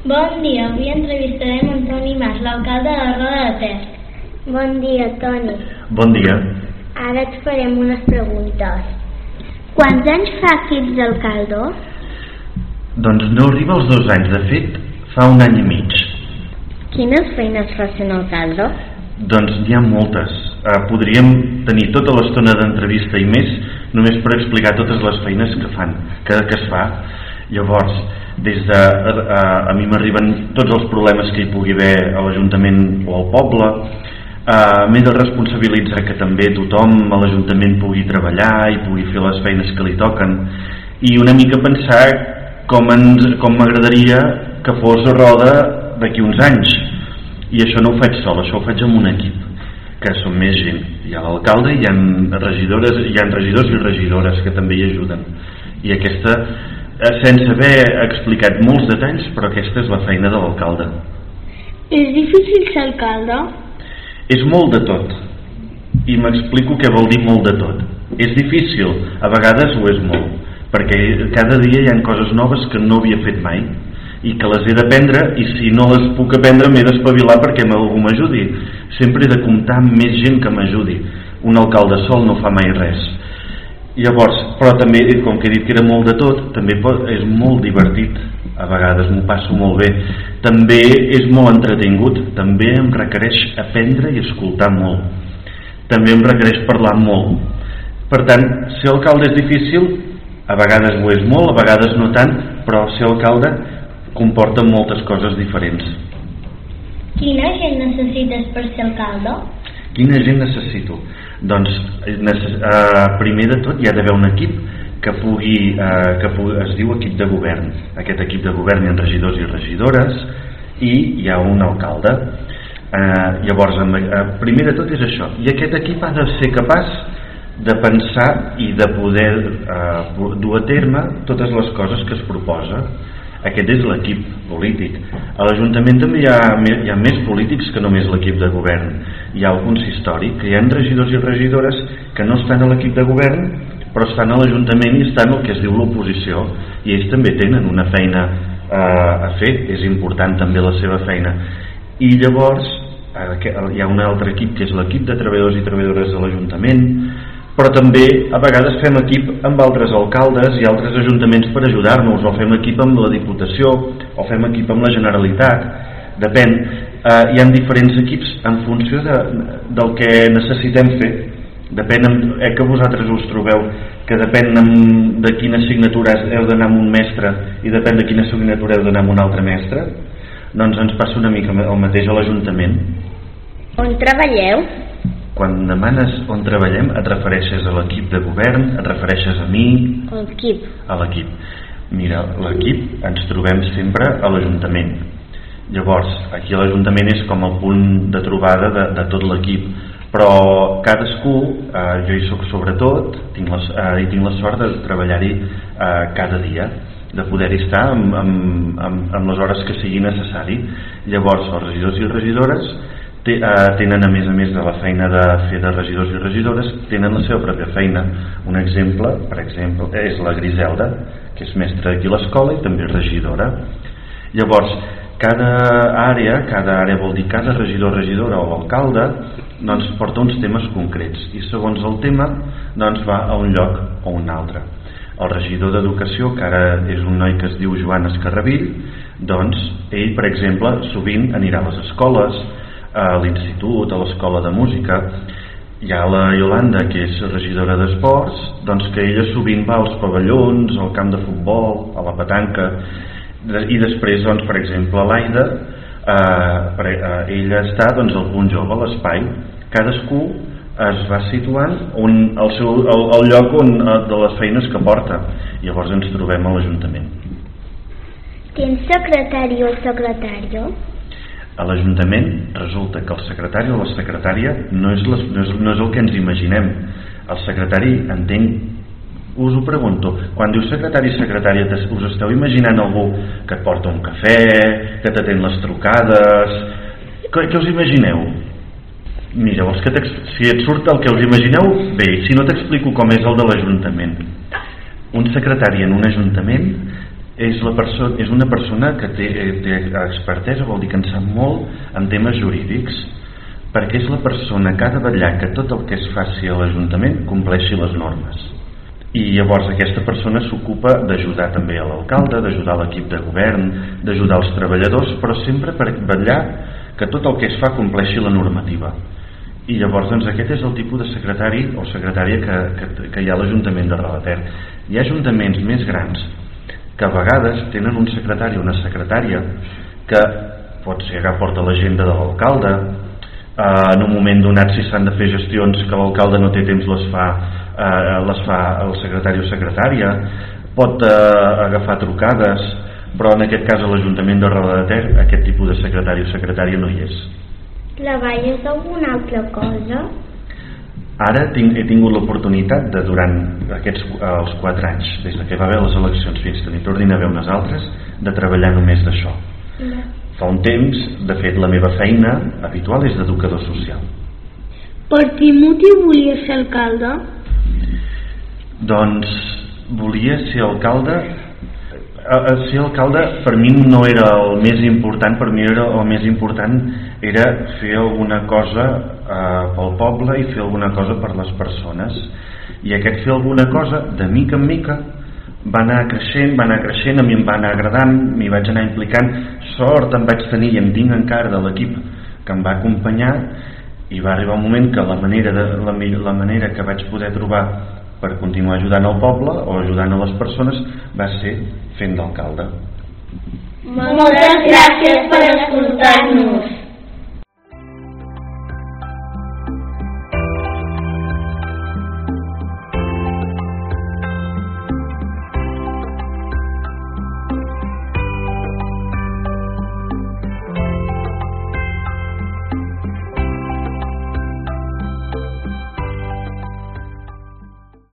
Bon dia, avui entrevistarem en Toni Mas, l'alcalde de la Roda de Ter. Bon dia, Toni. Bon dia. Ara et farem unes preguntes. Quants anys fa que ets alcalde? Doncs no arriba als 2 anys, de fet, fa 1 any i mig. Quines feines fa sent alcalde? Doncs n'hi ha moltes. Podríem tenir tota l'estona d'entrevista i més només per explicar totes les feines que es fa. Llavors, a mi m'arriben tots els problemes que hi pugui haver a l'Ajuntament o al poble. M'he de responsabilitzar que també tothom a l'Ajuntament pugui treballar i pugui fer les feines que li toquen, i una mica pensar com m'agradaria que fos a Roda d'aquí uns anys. I això no ho faig sol, això ho faig amb un equip, que som més gent. Hi ha l'alcalde, hi ha regidors i regidores que també hi ajuden. I aquesta, sense haver explicat molts detalls, però aquesta és la feina de l'alcalde. És difícil ser alcalde? És molt de tot, i m'explico què vol dir molt de tot. És difícil, a vegades ho és molt, perquè cada dia hi ha coses noves que no havia fet mai i que les he d'aprendre, i si no les puc aprendre m'he d'espavilar perquè algú m'ajudi. Sempre he de comptar amb més gent que m'ajudi. Un alcalde sol no fa mai res. Llavors, però també, com que he dit que era molt de tot, també és molt divertit. A vegades m'ho passo molt bé. També és molt entretingut. També em requereix aprendre i escoltar molt. També em requereix parlar molt. Per tant, ser alcalde és difícil, a vegades ho és molt, a vegades no tant, però ser alcalde comporta moltes coses diferents. Quina gent necessites per ser alcalde? Quina gent necessito? Doncs, primer de tot hi ha d'haver un equip que es diu equip de govern. Aquest equip de govern hi ha regidors i regidores i hi ha un alcalde. Llavors, primer de tot és això. I aquest equip ha de ser capaç de pensar i de poder dur a terme totes les coses que es proposa. Aquest és l'equip polític. A l'Ajuntament també hi ha més polítics que només l'equip de govern. Hi ha el consistori, que hi ha regidors i regidores que no estan a l'equip de govern, però estan a l'Ajuntament i estan al que es diu l'oposició, i ells també tenen una feina a fer. És important també la seva feina. I llavors hi ha un altre equip, que és l'equip de treballadors i treballadores de l'Ajuntament, però també a vegades fem equip amb altres alcaldes i altres ajuntaments per ajudar-nos, o fem equip amb la Diputació, o fem equip amb la Generalitat. Depèn. Hi ha diferents equips en funció del que necessitem fer. Depèn que vosaltres us trobeu que depèn de quina assignatura heu d'anar amb un mestre i depèn de quina assignatura heu d'anar amb un altre mestre. Doncs ens passa una mica el mateix a l'Ajuntament. On treballeu? Quan demanes on treballem, et refereixes a l'equip de govern, et refereixes a mi? A l'equip. A l'equip. Mira, l'equip ens trobem sempre a l'Ajuntament. Llavors, aquí a l'Ajuntament és com el punt de trobada de tot l'equip. Però cadascú, jo hi soc sobretot, tinc la sort de treballar-hi cada dia, de poder-hi estar amb les hores que sigui necessari. Llavors, els regidors i regidores tenen, a més de la feina de fer de regidors i regidores, tenen la seva pròpia feina. Un exemple, per exemple, és la Griselda, que és mestra aquí a l'escola i també és regidora. Llavors, cada àrea vol dir cada regidor, regidora o alcalde, doncs porta uns temes concrets, i segons el tema doncs va a un lloc o un altre. El regidor d'Educació, que ara és un noi que es diu Joan Escarrabill, doncs ell, per exemple, sovint anirà a les escoles, a l'institut, a l'escola de música. Hi ha la Iolanda, que és regidora d'esports, doncs que ella sovint va als pavellons, al camp de futbol, a la petanca, i després, doncs, per exemple, l'Aida, ella està doncs, al punt jove, a l'espai. Cadascú es va situant al lloc de les feines que porta. Llavors ens trobem a l'Ajuntament. Tens secretari o secretària? A l'Ajuntament resulta que el secretari o la secretària no és el que ens imaginem. El secretari, us ho pregunto, quan dius secretari i secretària, us esteu imaginant algú que et porta un cafè, que t'atén les trucades? Què us imagineu? Mira, si et surt el que us imagineu, bé, si no t'explico com és el de l'Ajuntament. Un secretari en un ajuntament és una persona que té expertesa, vol dir que en sap molt en temes jurídics, perquè és la persona que ha de vetllar que tot el que es faci a l'Ajuntament compleixi les normes. I llavors aquesta persona s'ocupa d'ajudar també a l'alcalde, d'ajudar l'equip de govern, d'ajudar els treballadors, però sempre per vetllar que tot el que es fa compleixi la normativa. I llavors doncs, aquest és el tipus de secretari o secretària que hi ha a l'Ajuntament de Roda de Ter. Hi ha ajuntaments més grans que a vegades tenen un secretari o una secretària que pot ser que porta l'agenda de l'alcalde, en un moment donat, si s'han de fer gestions que l'alcalde no té temps, les fa el secretari o secretària, pot agafar trucades, però en aquest cas a l'Ajuntament de Roda de Ter aquest tipus de secretari o secretària no hi és. Treballes alguna altra cosa? Ara he tingut l'oportunitat de, durant els 4 anys, des que va haver les eleccions fins que n'hi tornin a haver unes altres, de treballar només d'això. Fa un temps, de fet, la meva feina habitual és d'educador social. Per quin motiu volia ser alcalde? Doncs volia ser alcalde. Ser alcalde per mi no era el més important, per mi el més important era fer alguna cosa pel poble i fer alguna cosa per les persones. I aquest fer alguna cosa, de mica en mica, va anar creixent, a mi em va anar agradant, m'hi vaig anar implicant, sort em vaig tenir i em tinc encara de l'equip que em va acompanyar, i va arribar un moment que la manera que vaig poder trobar per continuar ajudant al poble o ajudant a les persones va ser fent d'alcalde. Moltes gràcies per escoltar-nos.